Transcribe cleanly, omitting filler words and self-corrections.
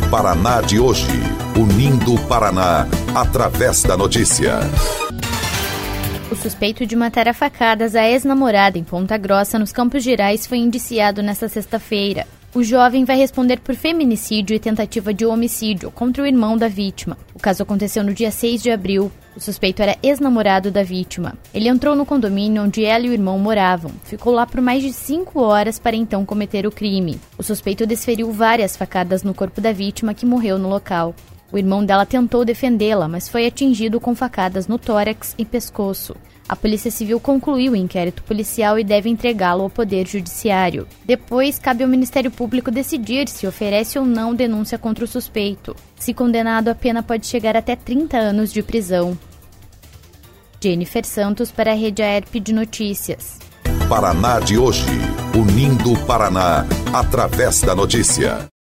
Paraná de hoje, unindo o Paraná através da notícia. O suspeito de matar a facadas a ex-namorada em Ponta Grossa, nos Campos Gerais, foi indiciado nesta sexta-feira. O jovem vai responder por feminicídio e tentativa de homicídio contra o irmão da vítima. O caso aconteceu no dia 6 de abril. O suspeito era ex-namorado da vítima. Ele entrou no condomínio onde ela e o irmão moravam. Ficou lá por mais de 5 horas para então cometer o crime. O suspeito desferiu várias facadas no corpo da vítima, que morreu no local. O irmão dela tentou defendê-la, mas foi atingido com facadas no tórax e pescoço. A Polícia Civil concluiu o inquérito policial e deve entregá-lo ao Poder Judiciário. Depois, cabe ao Ministério Público decidir se oferece ou não denúncia contra o suspeito. Se condenado, a pena pode chegar até 30 anos de prisão. Jennifer Santos para a Rede AERP de Notícias. Paraná de hoje, unindo o Paraná através da notícia.